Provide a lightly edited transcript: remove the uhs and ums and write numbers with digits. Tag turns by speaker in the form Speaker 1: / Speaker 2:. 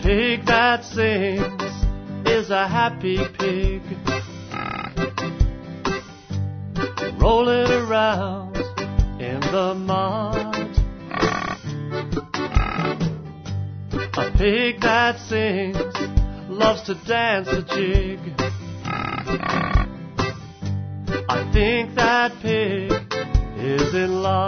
Speaker 1: pig that sings is a happy pig, rolling around in the mud. A pig that sings loves to dance a jig. I think that pig is in love.